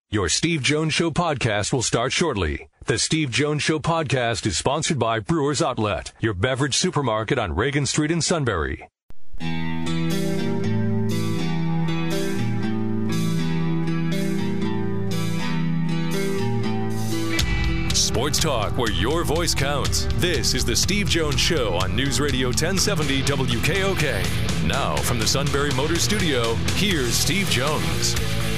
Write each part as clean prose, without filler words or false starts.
Your Steve Jones Show podcast will start shortly. The Steve Jones Show podcast is sponsored by Brewers Outlet, your beverage supermarket on Reagan Street in Sunbury. Sports talk where your voice counts. This is the Steve Jones Show on News Radio 1070 WKOK. Now from the Sunbury Motors Studio, here's Steve Jones.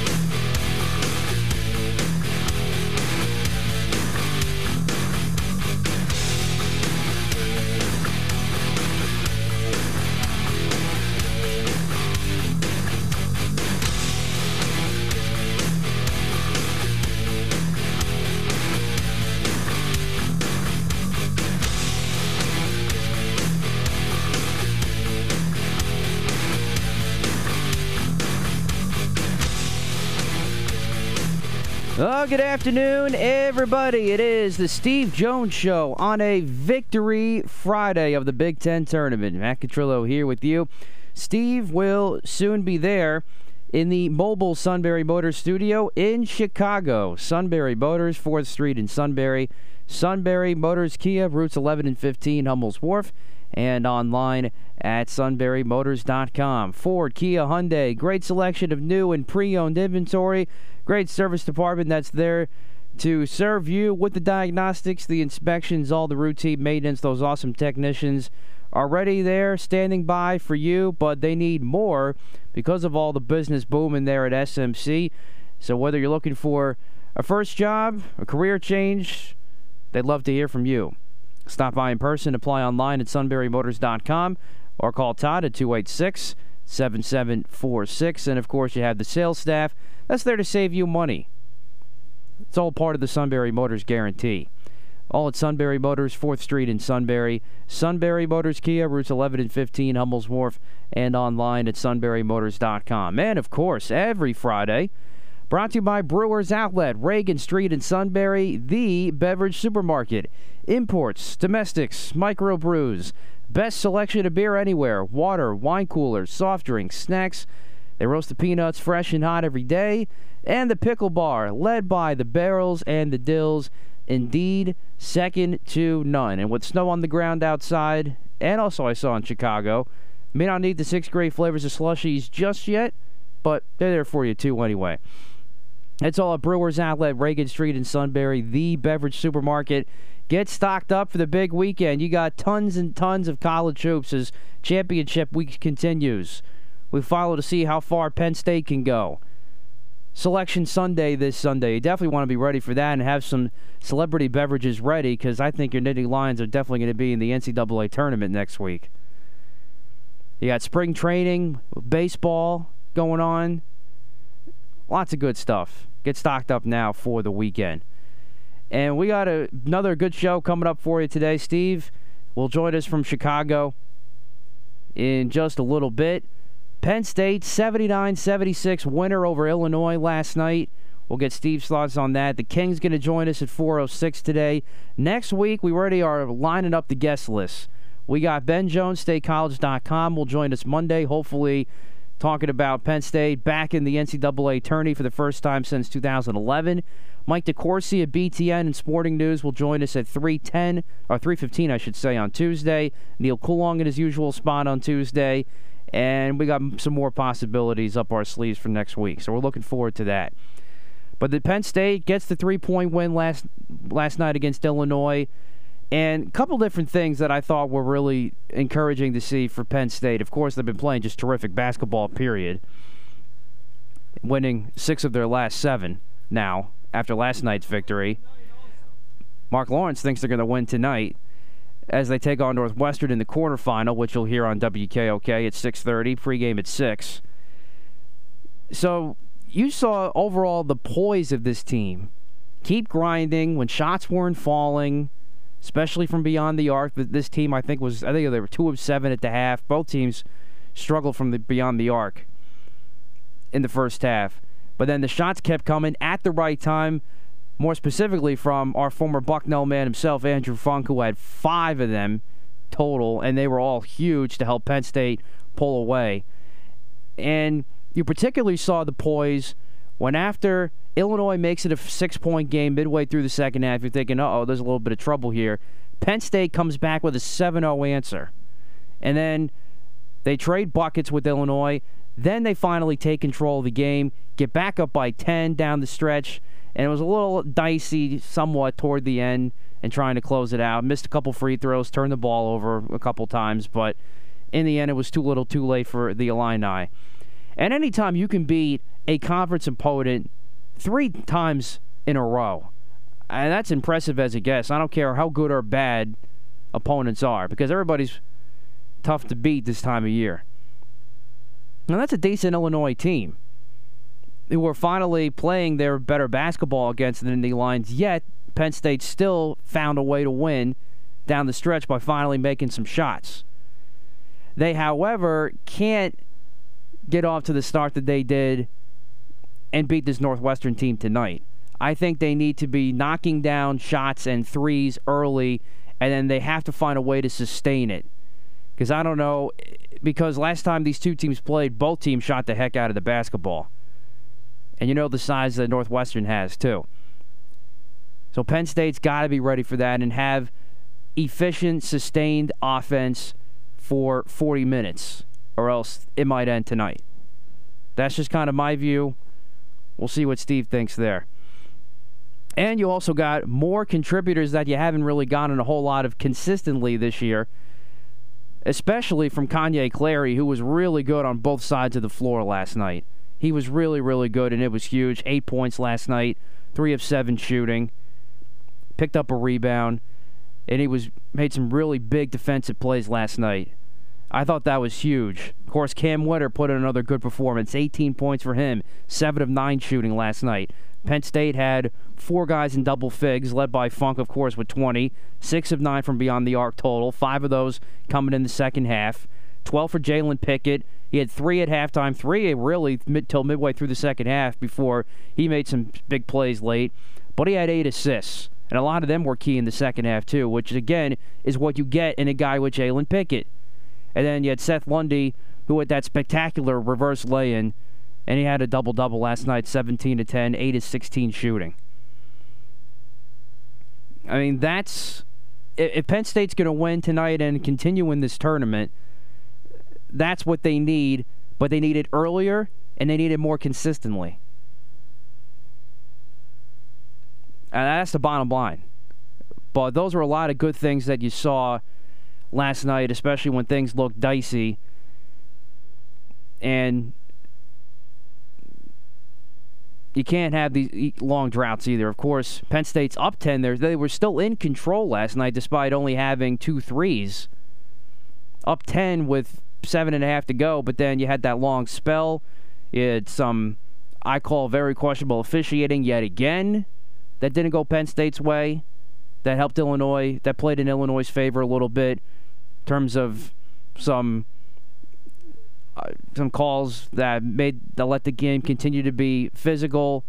Oh, good afternoon, everybody. It is the Steve Jones Show on a Victory Friday of the Big Ten Tournament. Matt Catrillo here with you. Steve will soon be there in the mobile Sunbury Motors studio in Chicago. Sunbury Motors, 4th Street in Sunbury. Sunbury Motors Kia, routes 11 and 15, Hummel's Wharf, and online at sunburymotors.com. Ford, Kia, Hyundai, great selection of new and pre-owned inventory. Great service department that's there to serve you with the diagnostics, the inspections, all the routine maintenance. Those awesome technicians are ready there, standing by for you, but they need more because of all the business booming there at SMC. So whether you're looking for a first job, a career change, they'd love to hear from you. Stop by in person, apply online at sunburymotors.com, or call Todd at 286-7746. And, of course, you have the sales staff that's there to save you money. It's all part of the Sunbury Motors guarantee. All at Sunbury Motors, 4th Street in Sunbury. Sunbury Motors Kia, routes 11 and 15, Hummel's Wharf, and online at sunburymotors.com. And, of course, every Friday, brought to you by Brewers Outlet, Reagan Street in Sunbury, the beverage supermarket. Imports, domestics, microbrews, best selection of beer anywhere, water, wine coolers, soft drinks, snacks. They roast the peanuts fresh and hot every day. And the pickle bar, led by the Barrels and the Dills. Indeed, second to none. And with snow on the ground outside, and also I saw in Chicago, may not need the 6 great flavors of slushies just yet, but they're there for you too anyway. It's all at Brewers Outlet, Reagan Street in Sunbury, the beverage supermarket. Get stocked up for the big weekend. You got tons and tons of college hoops as championship week continues. We follow to see how far Penn State can go. Selection Sunday this Sunday. You definitely want to be ready for that and have some celebrity beverages ready, because I think your Nittany Lions are definitely going to be in the NCAA tournament next week. You got spring training, baseball going on. Lots of good stuff. Get stocked up now for the weekend. And we got another good show coming up for you today. Steve will join us from Chicago in just a little bit. Penn State, 79-76 winner over Illinois last night. We'll get Steve's thoughts on that. The Kings going to join us at 4:06 today. Next week, we already are lining up the guest list. We got Ben Jones, StateCollege.com, will join us Monday, hopefully talking about Penn State back in the NCAA tourney for the first time since 2011. Mike DeCourcy of BTN and Sporting News will join us at 3:15, I should say, on Tuesday. Neil Coulong in his usual spot on Tuesday. And we got some more possibilities up our sleeves for next week. So we're looking forward to that. But the Penn State gets the 3-point win last night against Illinois. And a couple different things that I thought were really encouraging to see for Penn State. Of course, they've been playing just terrific basketball, period. Winning 6 of their last 7 now after last night's victory. Mark Lawrence thinks they're going to win tonight as they take on Northwestern in the quarterfinal, which you'll hear on WKOK at 6:30, pregame at 6. So you saw overall the poise of this team. Keep grinding when shots weren't falling, especially from beyond the arc. This team, I think they were 2 of 7 at the half. Both teams struggled from beyond the arc in the first half. But then the shots kept coming at the right time. More specifically from our former Bucknell man himself, Andrew Funk, who had 5 of them total, and they were all huge to help Penn State pull away. And you particularly saw the poise when after Illinois makes it a 6-point game midway through the second half. You're thinking, uh-oh, there's a little bit of trouble here. Penn State comes back with a 7-0 answer. And then they trade buckets with Illinois. Then they finally take control of the game, get back up by 10 down the stretch, and it was a little dicey somewhat toward the end and trying to close it out. Missed a couple free throws, turned the ball over a couple times, but in the end it was too little too late for the Illini. And anytime you can beat a conference opponent 3 times in a row, and that's impressive as it gets. I don't care how good or bad opponents are, because everybody's tough to beat this time of year. Now that's a decent Illinois team who are finally playing their better basketball against the Nittany Lions, yet Penn State still found a way to win down the stretch by finally making some shots. They, however, can't get off to the start that they did and beat this Northwestern team tonight. I think they need to be knocking down shots and threes early, and then they have to find a way to sustain it. Because I don't know, because last time these two teams played, both teams shot the heck out of the basketball. And you know the size that Northwestern has, too. So Penn State's got to be ready for that and have efficient, sustained offense for 40 minutes, or else it might end tonight. That's just kind of my view. We'll see what Steve thinks there. And you also got more contributors that you haven't really gotten a whole lot of consistently this year, especially from Kanye Clary, who was really good on both sides of the floor last night. He was really, really good, and it was huge. 8 points last night, 3 of 7 shooting, picked up a rebound, and he made some really big defensive plays last night. I thought that was huge. Of course, Cam Whitter put in another good performance. 18 points for him, 7 of 9 shooting last night. Penn State had 4 guys in double figs, led by Funk, of course, with 20. 6 of 9 from beyond the arc total. 5 of those coming in the second half. 12 for Jalen Pickett. He had 3 at halftime, 3 really till midway through the second half before he made some big plays late. But he had 8 assists, and a lot of them were key in the second half too, which, again, is what you get in a guy with Jalen Pickett. And then you had Seth Lundy, who had that spectacular reverse lay-in, and he had a double-double last night, 17 to 10, 8 of 16 shooting. I mean, if Penn State's going to win tonight and continue in this tournament, that's what they need, but they need it earlier, and they need it more consistently. And that's the bottom line. But those are a lot of good things that you saw last night, especially when things looked dicey. And you can't have these long droughts either. Of course, Penn State's up 10 there. They were still in control last night despite only having 2 threes. Up 10 with 7.5 to go, but then you had that long spell. You had some, I call, very questionable officiating yet again that didn't go Penn State's way, that helped Illinois, that played in Illinois' favor a little bit in terms of some calls that let the game continue to be physical.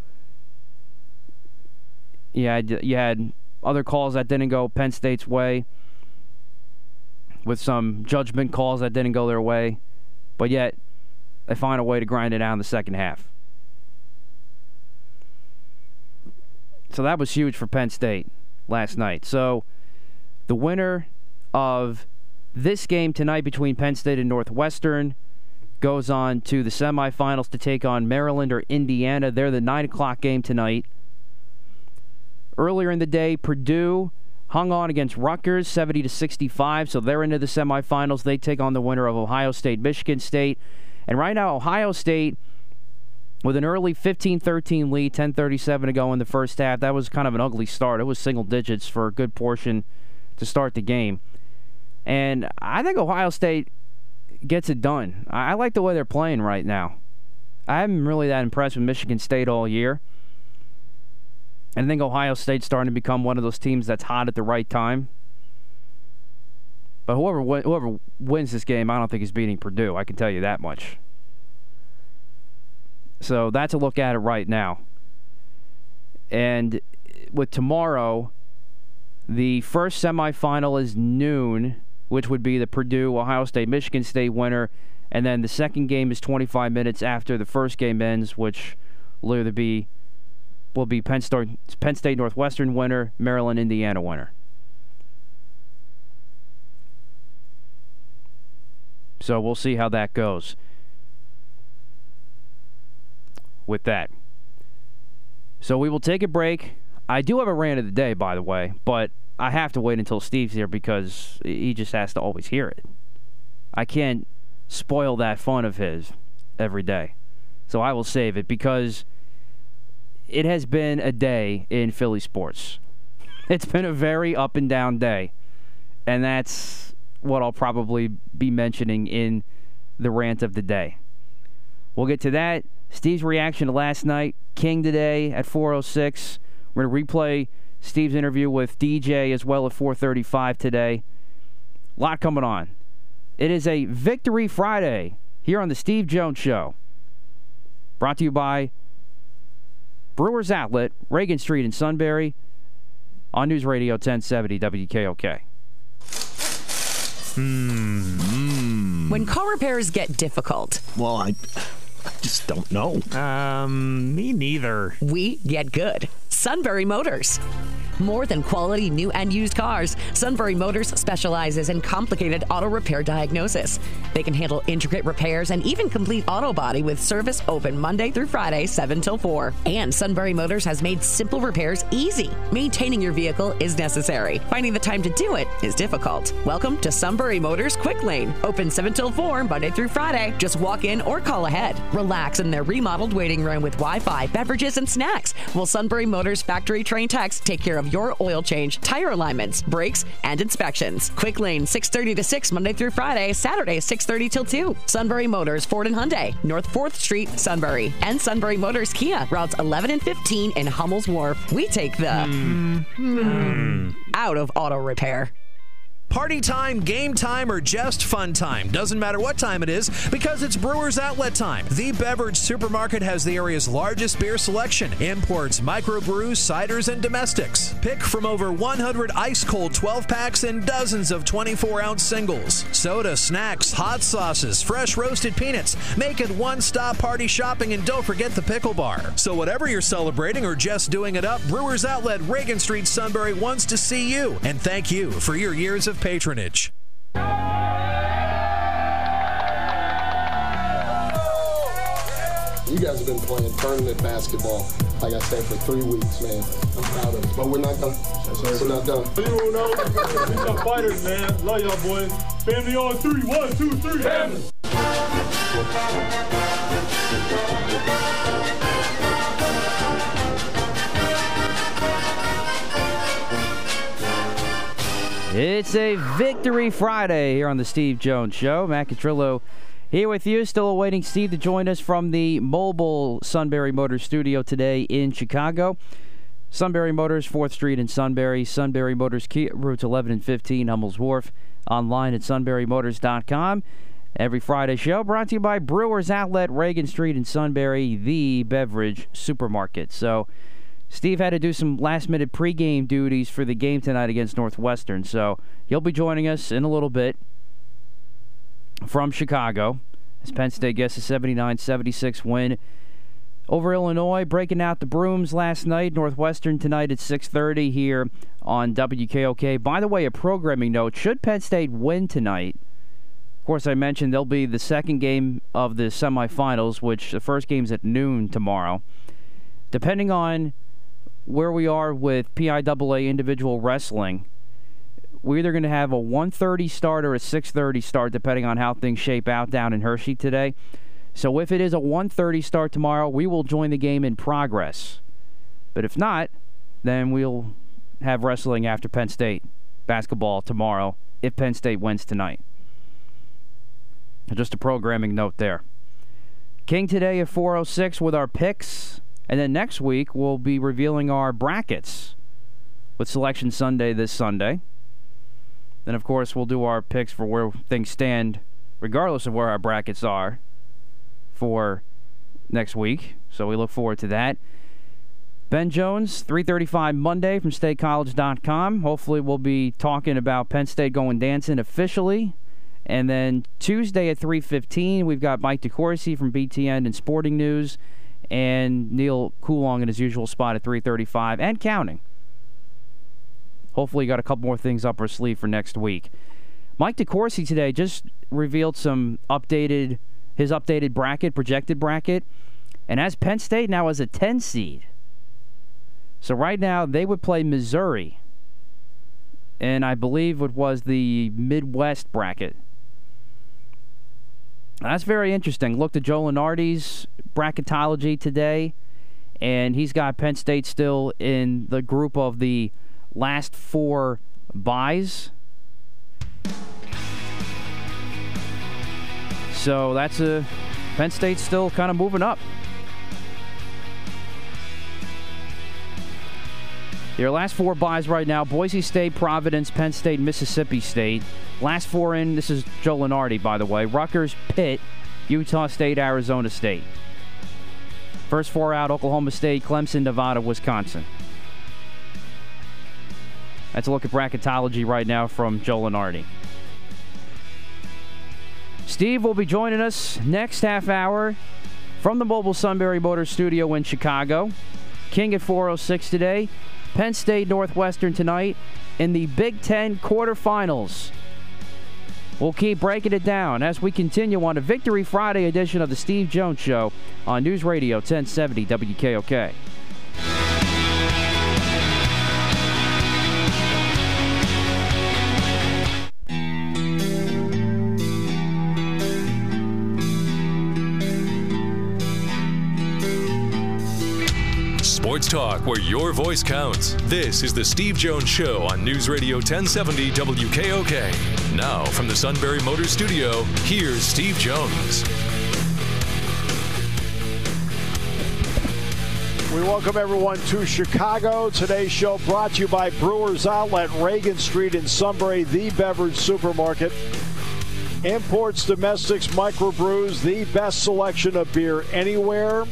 You had other calls that didn't go Penn State's way, with some judgment calls that didn't go their way, but yet they find a way to grind it out in the second half. So that was huge for Penn State last night. So the winner of this game tonight between Penn State and Northwestern goes on to the semifinals to take on Maryland or Indiana. They're the 9 o'clock game tonight. Earlier in the day, Purdue hung on against Rutgers, 70-65, so they're into the semifinals. They take on the winner of Ohio State, Michigan State. And right now, Ohio State, with an early 15-13 lead, 10:37 to go in the first half. That was kind of an ugly start. It was single digits for a good portion to start the game. And I think Ohio State gets it done. I like the way they're playing right now. I haven't really that impressed with Michigan State all year. And I think Ohio State's starting to become one of those teams that's hot at the right time. But whoever wins this game, I don't think is beating Purdue. I can tell you that much. So that's a look at it right now. And with tomorrow, the first semifinal is noon, which would be the Purdue, Ohio State, Michigan State winner. And then the second game is 25 minutes after the first game ends, which will either be will be Penn State Northwestern winner, Maryland Indiana winner. So we'll see how that goes with that. So we will take a break. I do have a rant of the day, by the way, but I have to wait until Steve's here because he just has to always hear it. I can't spoil that fun of his every day. So I will save it because it has been a day in Philly sports. It's been a very up and down day. And that's what I'll probably be mentioning in the rant of the day. We'll get to that. Steve's reaction to last night. King today at 4:06. We're going to replay Steve's interview with DJ as well at 4:35 today. A lot coming on. It is a Victory Friday here on the Steve Jones Show. Brought to you by Brewers Outlet, Reagan Street in Sunbury, on News Radio 1070 WKOK. When car repairs get difficult. Well, I just don't know. Me neither. We get good. Sunbury Motors. More than quality new and used cars, Sunbury Motors specializes in complicated auto repair diagnosis. They can handle intricate repairs and even complete auto body with service open Monday through Friday, 7 till 4. And Sunbury Motors has made simple repairs easy. Maintaining your vehicle is necessary. Finding the time to do it is difficult. Welcome to Sunbury Motors Quick Lane. Open 7 till 4, Monday through Friday. Just walk in or call ahead. Relax in their remodeled waiting room with Wi-Fi, beverages, and snacks. While Sunbury Motors factory trained techs take care of your oil change, tire alignments, brakes, and inspections. Quick Lane, 6:30 to 6, Monday through Friday, Saturday, 6:30 till 2. Sunbury Motors, Ford and Hyundai, North 4th Street, Sunbury. And Sunbury Motors Kia, routes 11 and 15 in Hummel's Wharf. We take the out of auto repair. Party time, game time, or just fun time. Doesn't matter what time it is because it's Brewers Outlet time. The beverage supermarket has the area's largest beer selection. Imports, microbrews, ciders, and domestics. Pick from over 100 ice-cold 12-packs and dozens of 24-ounce singles. Soda, snacks, hot sauces, fresh roasted peanuts. Make it one-stop party shopping, and don't forget the pickle bar. So whatever you're celebrating or just doing it up, Brewers Outlet, Reagan Street, Sunbury wants to see you. And thank you for your years of patronage. You guys have been playing tournament basketball, like I said, for 3 weeks, man. I'm proud of it. But we're not done. We're not done. You know, we some fighters, man. Love y'all, boys. Family on 3. 1, 2, 3. Family. It's a Victory Friday here on the Steve Jones Show. Matt Catrillo here with you, still awaiting Steve to join us from the mobile Sunbury Motors studio today in Chicago. Sunbury Motors, 4th Street in Sunbury. Sunbury Motors Kia, routes 11 and 15, Hummel's Wharf. Online at sunburymotors.com. Every Friday show brought to you by Brewers Outlet, Reagan Street in Sunbury, the beverage supermarket. So Steve had to do some last-minute pregame duties for the game tonight against Northwestern, so he'll be joining us in a little bit from Chicago as Penn State gets a 79-76 win over Illinois, breaking out the brooms last night. Northwestern tonight at 6:30 here on WKOK. By the way, a programming note, should Penn State win tonight, of course I mentioned they'll be the second game of the semifinals, which the first game's at noon tomorrow. Depending on where we are with PIAA individual wrestling, we're either going to have a 1:30 start or a 6:30 start, depending on how things shape out down in Hershey today. So if it is a 1:30 start tomorrow, we will join the game in progress. But if not, then we'll have wrestling after Penn State basketball tomorrow if Penn State wins tonight. Just a programming note there. King today at 4:06 with our picks. And then next week, we'll be revealing our brackets with Selection Sunday this Sunday. Then, of course, we'll do our picks for where things stand, regardless of where our brackets are for next week. So we look forward to that. Ben Jones, 3:35 Monday from StateCollege.com. Hopefully we'll be talking about Penn State going dancing officially. And then Tuesday at 3:15, we've got Mike DeCourcy from BTN and Sporting News. and Neil Coulon in his usual spot at 335 and counting. Hopefully, got a couple more things up our sleeve for next week. Mike DeCourcy today just revealed his updated bracket, projected bracket, and has Penn State now as a 10 seed. So right now, they would play Missouri, and I believe it was the Midwest bracket. That's very interesting. Looked at Joe Lunardi's bracketology today, and he's got Penn State still in the group of the last 4 byes. So that's Penn State's still kind of moving up. Your last 4 byes right now: Boise State, Providence, Penn State, Mississippi State. Last 4 in, this is Joe Lunardi, by the way: Rutgers, Pitt, Utah State, Arizona State. First 4 out: Oklahoma State, Clemson, Nevada, Wisconsin. That's a look at bracketology right now from Joe Lunardi. Steve will be joining us next half hour from the Mobile Sunbury Motors studio in Chicago. King at 4:06 today. Penn State Northwestern tonight in the Big Ten quarterfinals. We'll keep breaking it down as we continue on a Victory Friday edition of the Steve Jones Show on News Radio 1070 WKOK. Sports talk where your voice counts. This is the Steve Jones Show on News Radio 1070 WKOK. Now, from the Sunbury Motors studio, here's Steve Jones. We welcome everyone to Chicago. Today's show brought to you by Brewers Outlet, Reagan Street in Sunbury, the beverage supermarket. Imports, domestics, microbrews, the best selection of beer anywhere.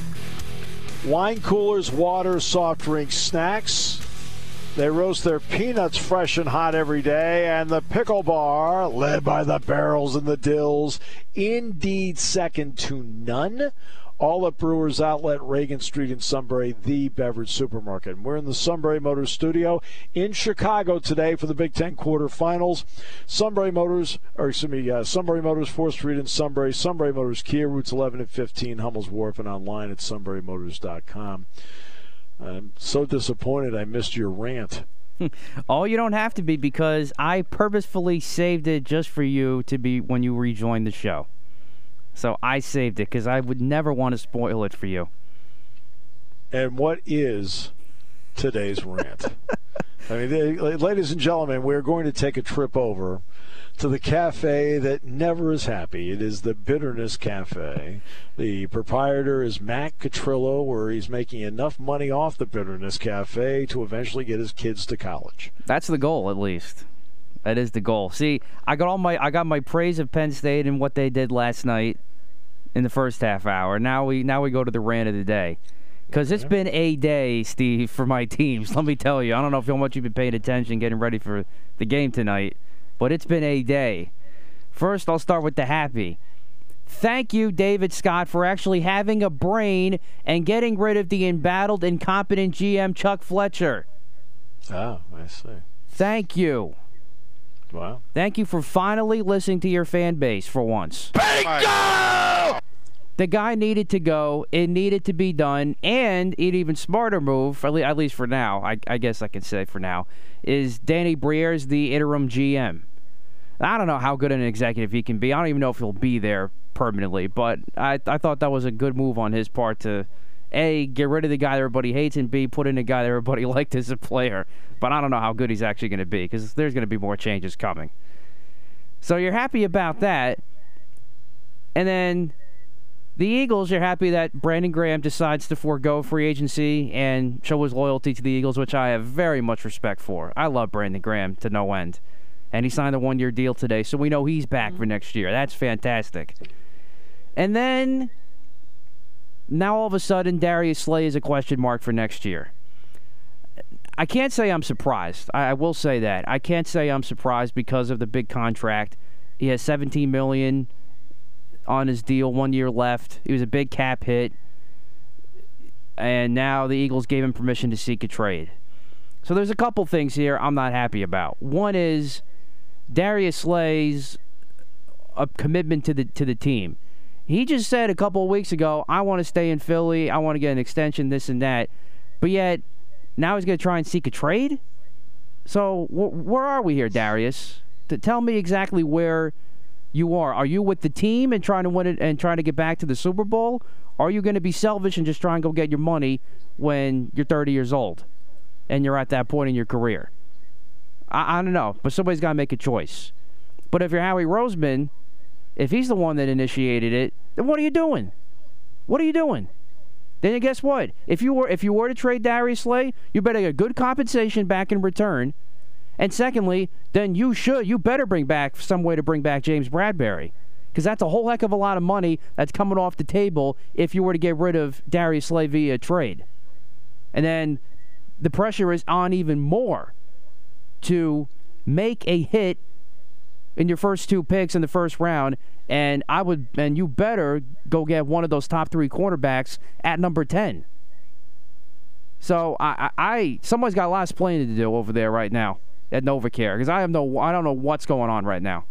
Wine coolers, water, soft drinks, snacks. They roast their peanuts fresh and hot every day. And the pickle bar, led by the barrels and the dills, indeed second to none. All at Brewers Outlet, Reagan Street in Sunbury, the beverage supermarket. We're in the Sunbury Motors studio in Chicago today for the Big Ten quarterfinals. Sunbury Motors, 4th Street in Sunbury. Sunbury Motors Kia, routes 11 and 15, Hummel's Wharf, and online at sunburymotors.com. I'm so disappointed I missed your rant. Oh, you don't have to be, because I purposefully saved it just for you to be when you rejoin the show. So I saved it because I would never want to spoil it for you. And what is today's rant? I mean, ladies and gentlemen, we're going to take a trip over to the cafe that never is happy. It is the Bitterness Cafe. The proprietor is Matt Catrillo, where he's making enough money off the Bitterness Cafe to eventually get his kids to college. That's the goal, at least. That is the goal. See, I got my praise of Penn State and what they did last night in the first half hour. Now we go to the rant of the day, because it's been a day, Steve, for my teams. Let me tell you, I don't know how much you've been paying attention, getting ready for the game tonight, but it's been a day. First, I'll start with the happy. Thank you, David Scott, for actually having a brain and getting rid of the embattled, incompetent GM Chuck Fletcher. Oh, I see. Thank you. Wow. Thank you for finally listening to your fan base for once. Bingo! The guy needed to go. It needed to be done. And an even smarter move, at least for now, I guess I can say for now, is Danny Briers the interim GM. I don't know how good an executive he can be. I don't even know if he'll be there permanently. But I thought that was a good move on his part to, A, get rid of the guy that everybody hates, and B, put in a guy that everybody liked as a player. But I don't know how good he's actually going to be, because there's going to be more changes coming. So you're happy about that. And then the Eagles, you're happy that Brandon Graham decides to forego free agency and show his loyalty to the Eagles, which I have very much respect for. I love Brandon Graham to no end. And he signed a 1-year deal today, so we know he's back for next year. That's fantastic. And then, now all of a sudden, Darius Slay is a question mark for next year. I can't say I'm surprised. I will say that. I can't say I'm surprised because of the big contract. He has $17 million on his deal, 1 year left. He was a big cap hit. and now the Eagles gave him permission to seek a trade. So there's a couple things here I'm not happy about. One is Darius Slay's commitment to the team. He just said a couple of weeks ago, I want to stay in Philly, I want to get an extension, this and that. But yet, now he's going to try and seek a trade? So where are we here, Darius? Tell me exactly where you are. Are you with the team and trying to win it and trying to get back to the Super Bowl? Or are you going to be selfish and just try and go get your money when you're 30 years old and you're at that point in your career? I don't know, but somebody's got to make a choice. But if you're Howie Roseman, if he's the one that initiated it, then what are you doing? What are you doing? Then guess what? If you were to trade Darius Slay, you better get good compensation back in return. And secondly, then you better bring back some way to bring back James Bradberry. Because that's a whole heck of a lot of money that's coming off the table if you were to get rid of Darius Slay via trade. And then the pressure is on even more to make a hit in your first 2 picks in the first round, and you better go get one of those top 3 cornerbacks at number 10. So somebody's got a lot of explaining to do over there right now at NovaCare, because I don't know what's going on right now.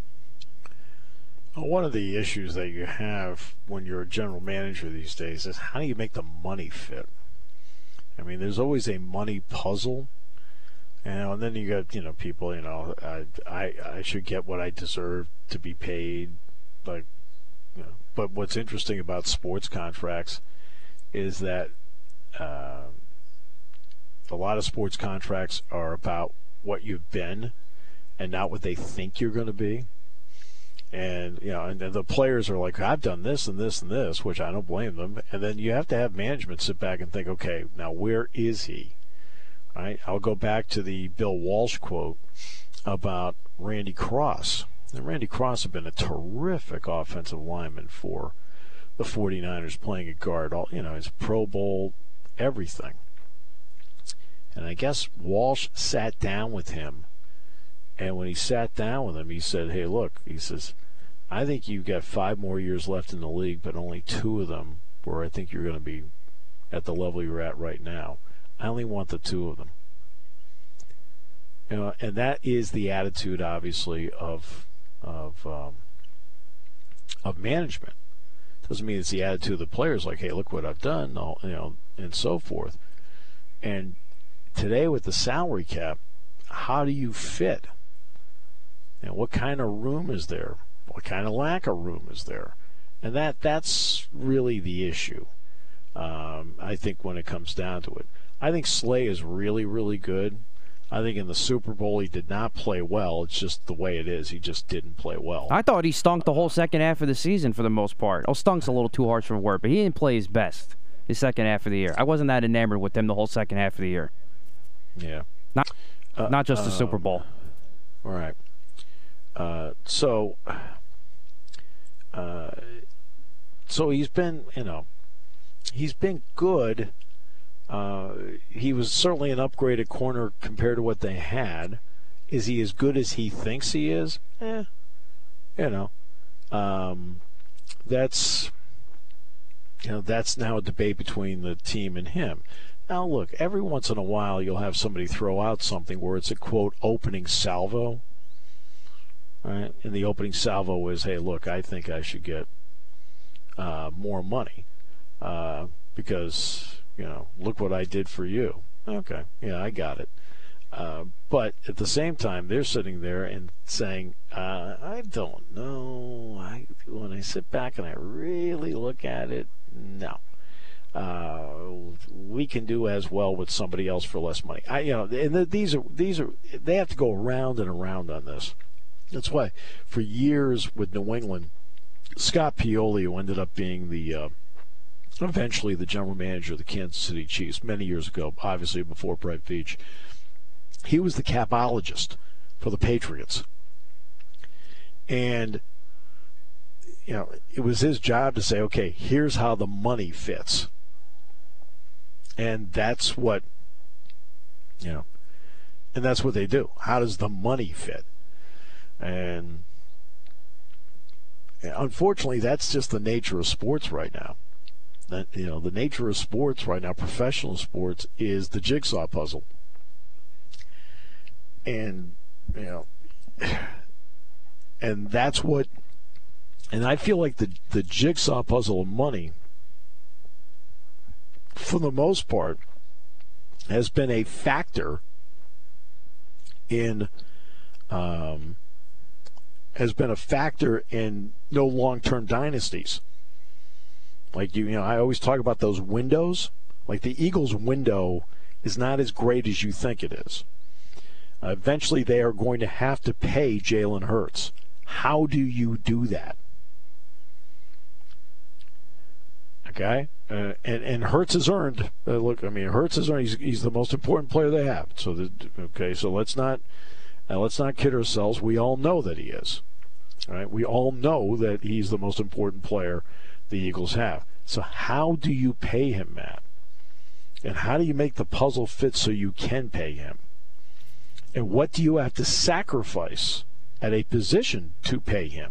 Well, one of the issues that you have when you're a general manager these days is how do you make the money fit? I mean, there's always a money puzzle. And then you got, people, I should get what I deserve to be paid. But what's interesting about sports contracts is that a lot of sports contracts are about what you've been and not what they think you're going to be. And, and the players are like, I've done this and this and this, which I don't blame them. And then you have to have management sit back and think, okay, now where is he? Right? I'll go back to the Bill Walsh quote about Randy Cross. And Randy Cross had been a terrific offensive lineman for the 49ers, playing at guard, his Pro Bowl, everything. And I guess Walsh sat down with him, and when he sat down with him, he said, hey, look, he says, I think you've got 5 more years left in the league, but only 2 of them where I think you're going to be at the level you're at right now. I only want the 2 of them. And that is the attitude, obviously, of management. Doesn't mean it's the attitude of the players, like, hey, look what I've done, and so forth. And today with the salary cap, how do you fit? And what kind of room is there? What kind of lack of room is there? And that's really the issue, I think, when it comes down to it. I think Slay is really, really good. I think in the Super Bowl he did not play well. It's just the way it is. He just didn't play well. I thought he stunk the whole second half of the season for the most part. Oh, stunk's a little too harsh for word, but he didn't play his best his second half of the year. I wasn't that enamored with him the whole second half of the year. Yeah. Not just the Super Bowl. All right. So he's been, he's been good. He was certainly an upgraded corner compared to what they had. Is he as good as he thinks he is? That's now a debate between the team and him. Now, look, every once in a while you'll have somebody throw out something where it's a, quote, opening salvo. Right? And the opening salvo is, hey, look, I think I should get more money because, look what I did for you. Okay, yeah, I got it. But at the same time, they're sitting there and saying, I don't know. When I sit back and I really look at it, no. We can do as well with somebody else for less money. These are they have to go around and around on this. That's why for years with New England, Scott Pioli, who ended up being eventually the general manager of the Kansas City Chiefs many years ago, obviously before Brett Veach, he was the capologist for the Patriots. And it was his job to say, okay, here's how the money fits. And that's what, and that's what they do. How does the money fit? And unfortunately, that's just the nature of sports right now. the nature of sports right now, professional sports, is the jigsaw puzzle. And, and that's what, and I feel like the jigsaw puzzle of money, for the most part, has been a factor in no long-term dynasties. Like I always talk about those windows. Like the Eagles' window is not as great as you think it is. Eventually, they are going to have to pay Jalen Hurts. How do you do that? Okay, and Hurts has earned. Hurts has earned. He's the most important player they have. So let's not kid ourselves. We all know that he is. All right, we all know that he's the most important player the Eagles have. So how do you pay him, Matt? And how do you make the puzzle fit so you can pay him? And what do you have to sacrifice at a position to pay him?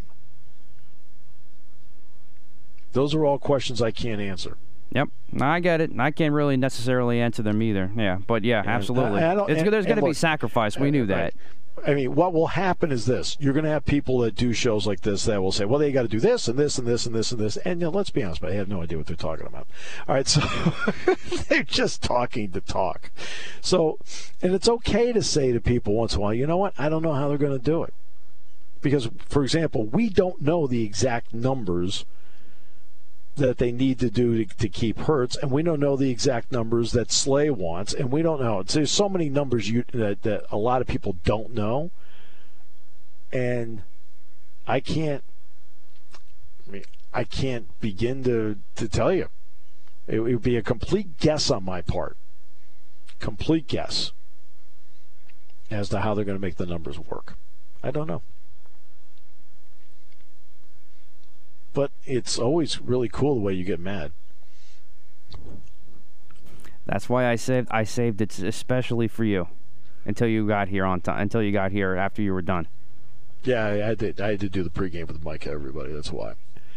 Those are all questions I can't answer. Yep, I get it. I can't really necessarily answer them either. Yeah, but yeah, absolutely. There's going to be sacrifice. We knew that. I mean, what will happen is this. You're going to have people that do shows like this that will say, well, they got to do this and this and this and this and this. And let's be honest, but I have no idea what they're talking about. All right, so they're just talking to talk. So, and it's okay to say to people once in a while, you know what, I don't know how they're going to do it. Because, for example, we don't know the exact numbers that they need to do to keep Hurts, and we don't know the exact numbers that Slay wants, and we don't know. There's so many numbers that a lot of people don't know, and I can't begin to tell you. It would be a complete guess on my part. Complete guess as to how they're going to make the numbers work. I don't know. But it's always really cool the way you get mad. That's why I saved it especially for you until you got here on time. Until you got here after you were done. Yeah, I had to do the pregame with Mike. Everybody, that's why.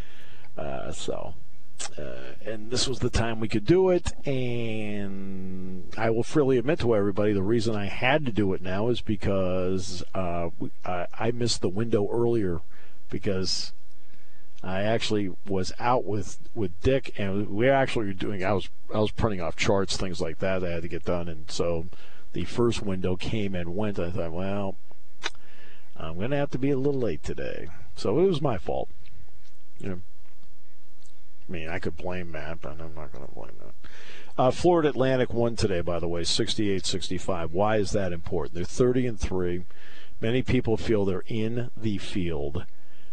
And this was the time we could do it. And I will freely admit to everybody the reason I had to do it now is because I missed the window earlier because I actually was out with Dick, and we actually were doing. I was printing off charts, things like that I had to get done, and so the first window came and went. I thought, well, I'm going to have to be a little late today, so it was my fault. I mean, I could blame Matt, but I'm not going to blame Matt. Florida Atlantic won today, by the way, 68-65. Why is that important? They're 30-3. Many people feel they're in the field.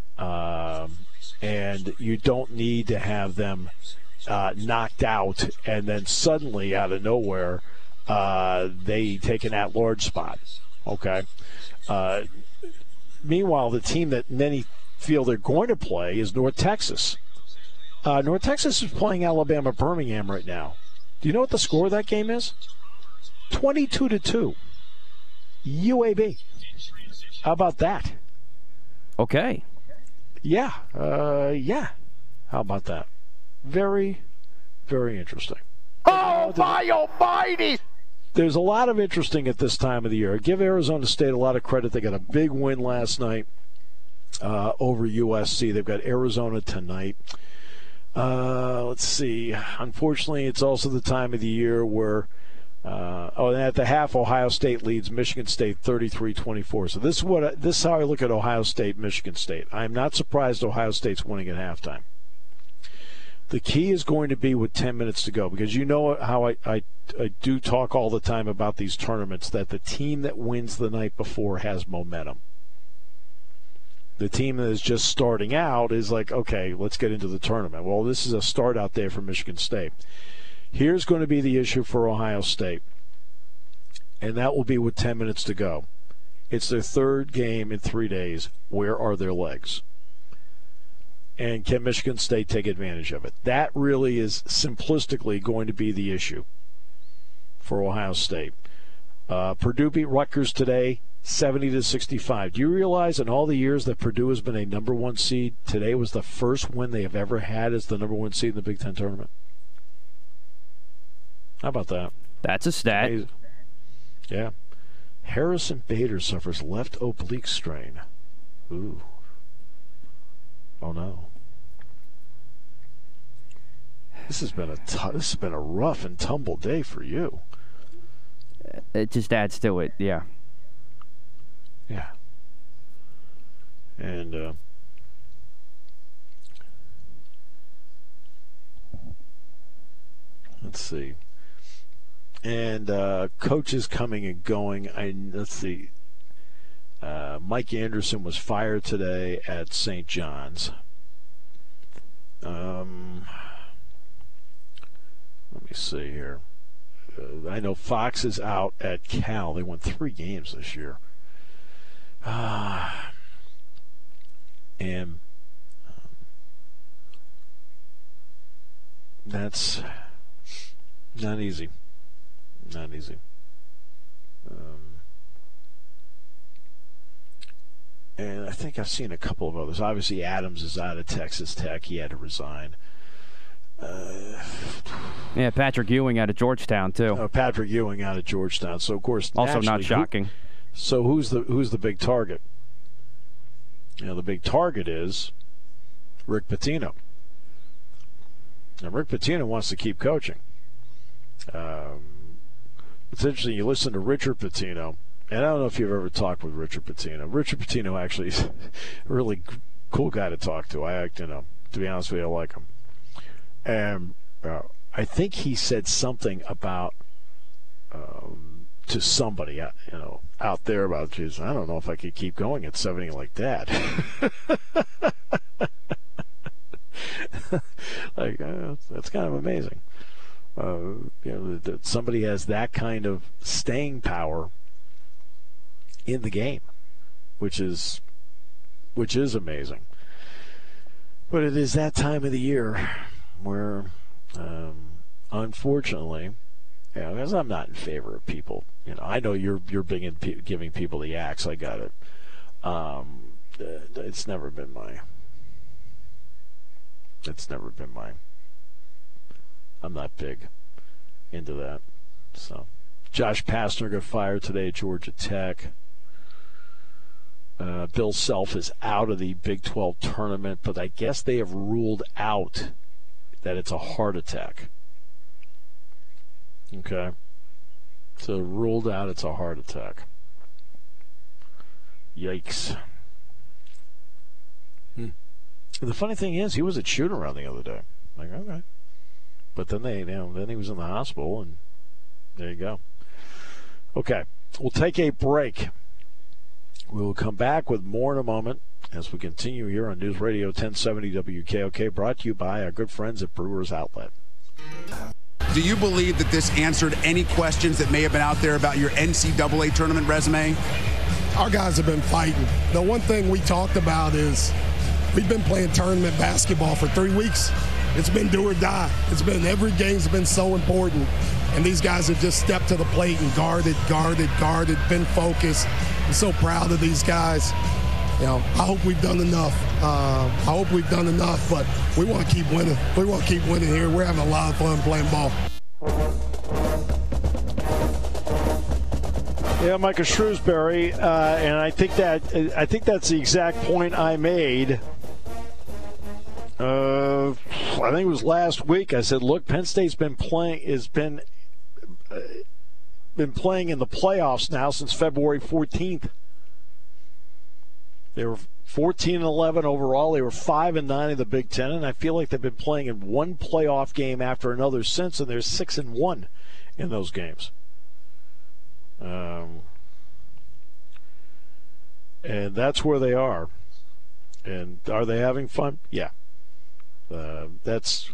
And you don't need to have them knocked out and then suddenly out of nowhere they take an at-large spot. Okay. Meanwhile, the team that many feel they're going to play is North Texas. North Texas is playing Alabama Birmingham right now. Do you know what the score of that game is? 22-2. UAB. How about that? Okay. Yeah. How about that? Very, very interesting. Oh, my almighty! There's a lot of interesting at this time of the year. Give Arizona State a lot of credit. They got a big win last night over USC. They've got Arizona tonight. Let's see. Unfortunately, it's also the time of the year where and at the half, Ohio State leads Michigan State 33-24. So this is how I look at Ohio State, Michigan State. I'm not surprised Ohio State's winning at halftime. The key is going to be with 10 minutes to go, because you know how I do talk all the time about these tournaments, that the team that wins the night before has momentum. The team that is just starting out is like, okay, let's get into the tournament. Well, this is a start out there for Michigan State. Here's going to be the issue for Ohio State, and that will be with 10 minutes to go. It's their third game in 3 days. Where are their legs? And can Michigan State take advantage of it? That really is simplistically going to be the issue for Ohio State. Purdue beat Rutgers today, 70-65. Do you realize in all the years that Purdue has been a number one seed, today was the first win they have ever had as the number one seed in the Big Ten tournament? How about that? That's a stat. Amazing. Yeah. Harrison Bader suffers left oblique strain. Ooh. Oh no. This has been a rough and tumble day for you. It just adds to it, yeah. Yeah. And let's see. And coaches coming and going. Let's see. Mike Anderson was fired today at St. John's. Let me see here. I know Fox is out at Cal. They won 3 games this year. And that's not easy. Not easy. And I think I've seen a couple of others. Obviously, Adams is out of Texas Tech. He had to resign. Yeah, Patrick Ewing out of Georgetown too. Patrick Ewing out of Georgetown. So of course, also not shocking. So who's the big target? The big target is Rick Pitino. Now Rick Pitino wants to keep coaching. It's interesting. You listen to Richard Pitino, and I don't know if you've ever talked with Richard Pitino. Richard Pitino actually is a really cool guy to talk to. To be honest with you, I like him. And I think he said something about to somebody out there about, geez, I don't know if I could keep going at 70 like that. That's kind of amazing. That somebody has that kind of staying power in the game, which is amazing. But it is that time of the year where, unfortunately, because I'm not in favor of people. I know you're big in giving people the axe. I got it. It's never been my. I'm not big into that. So, Josh Pastner got fired today at Georgia Tech. Bill Self is out of the Big 12 tournament, but I guess they have ruled out that it's a heart attack. Okay. So ruled out it's a heart attack. Yikes. The funny thing is, he was at shoot-around the other day. Like, okay. But then then he was in the hospital, and there you go. Okay, we'll take a break. We will come back with more in a moment as we continue here on News Radio 1070 WKOK, brought to you by our good friends at Brewers Outlet. Do you believe that this answered any questions that may have been out there about your NCAA tournament resume? Our guys have been fighting. The one thing we talked about is we've been playing tournament basketball for 3 weeks. It's been do or die. Every game's been so important. And these guys have just stepped to the plate and guarded, been focused. I'm so proud of these guys. I hope we've done enough. But we want to keep winning. We want to keep winning here. We're having a lot of fun playing ball. Yeah, Micah Shrewsbury, and I think that's the exact point I made. I think it was last week. I said, look, Penn State's been playing in the playoffs now since February 14th. They were 14-11 overall. They were 5-9 in the Big Ten, and I feel like they've been playing in one playoff game after another since, and they're 6-1 in those games. And that's where they are. And are they having fun? Yeah. That's.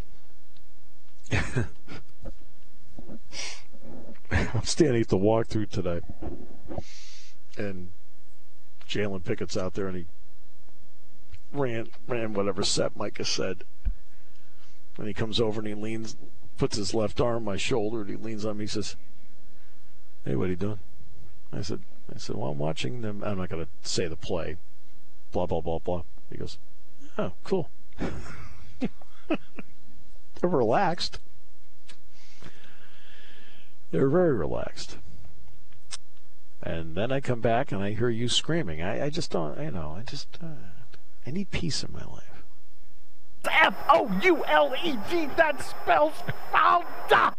I'm standing at the walkthrough today, and Jalen Pickett's out there, and he ran whatever set Micah said. And he comes over and he leans, puts his left arm on my shoulder, and he leans on me. He says, "Hey, what are you doing?" I said, "Well, I'm watching them." I'm not going to say the play. Blah blah blah blah. He goes, "Oh, cool." They're relaxed. They're very relaxed. And then I come back and I hear you screaming. I just don't, I need peace in my life. F-O-U-L-E-D, that spells Fouda.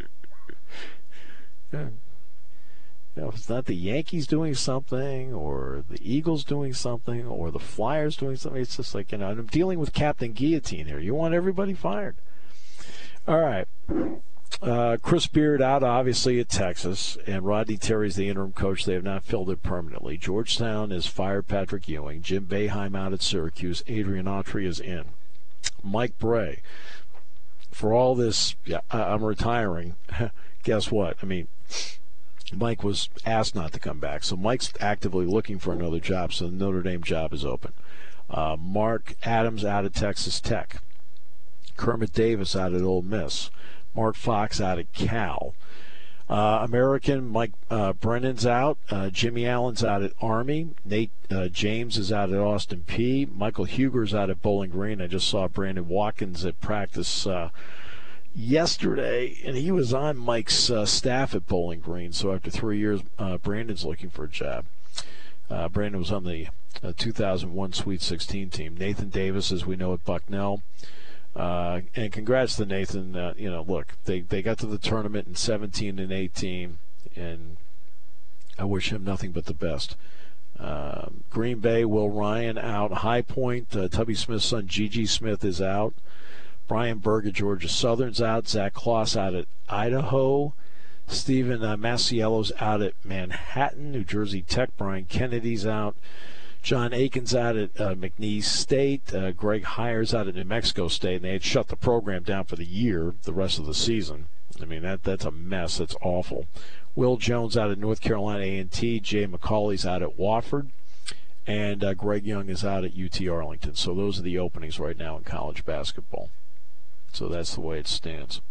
If it's not the Yankees doing something, or the Eagles doing something, or the Flyers doing something, it's just like, I'm dealing with Captain Guillotine here. You want everybody fired. All right. Chris Beard out, obviously, at Texas, and Rodney Terry's the interim coach. They have not filled it permanently. Georgetown has fired Patrick Ewing. Jim Boeheim out at Syracuse. Adrian Autry is in. Mike Bray, for all this, I'm retiring. Guess what? Mike was asked not to come back, so Mike's actively looking for another job, so the Notre Dame job is open. Mark Adams out at Texas Tech. Kermit Davis out at Ole Miss. Mark Fox out at Cal. American, Mike Brennan's out. Jimmy Allen's out at Army. Nate James is out at Austin Peay. Michael Huger's out at Bowling Green. I just saw Brandon Watkins at practice yesterday, and he was on Mike's staff at Bowling Green. So after 3 years, Brandon's looking for a job. Brandon was on the 2001 Sweet 16 team. Nathan Davis, as we know, at Bucknell. And congrats to Nathan. Look, they got to the tournament in 17 and 18, and I wish him nothing but the best. Green Bay, Will Ryan out. High Point, Tubby Smith's son Gigi Smith is out. Brian Berg at Georgia Southern's out. Zach Kloss out at Idaho. Stephen Masiello's out at Manhattan, New Jersey Tech. Brian Kennedy's out. John Aiken's out at McNeese State. Greg Hires out at New Mexico State. And they had shut the program down for the year, the rest of the season. That's a mess. That's awful. Will Jones out at North Carolina A&T. Jay McCauley's out at Wofford. And Greg Young is out at UT Arlington. So those are the openings right now in college basketball. So that's the way it stands.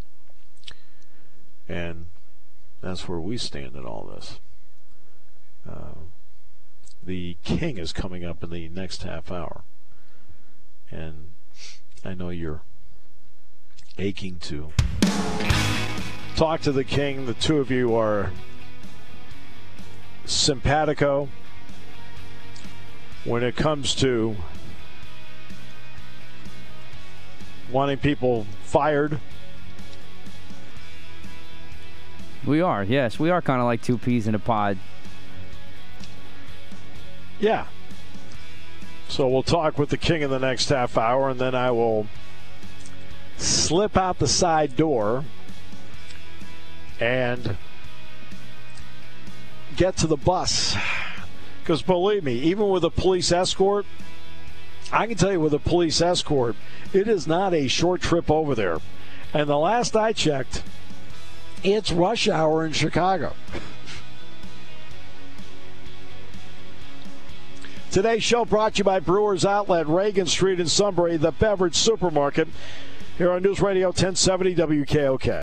And that's where we stand in all this. The King is coming up in the next half hour. And I know you're aching to talk to the King. The two of you are simpatico when it comes to wanting people fired. We are, yes. We are kind of like two peas in a pod. Yeah. So we'll talk with the King in the next half hour, and then I will slip out the side door and get to the bus. Because believe me, even with a police escort, I can tell you with a police escort, it is not a short trip over there. And the last I checked, it's rush hour in Chicago. Today's show brought to you by Brewers Outlet, Reagan Street in Sunbury, the beverage supermarket, here on News Radio 1070 WKOK.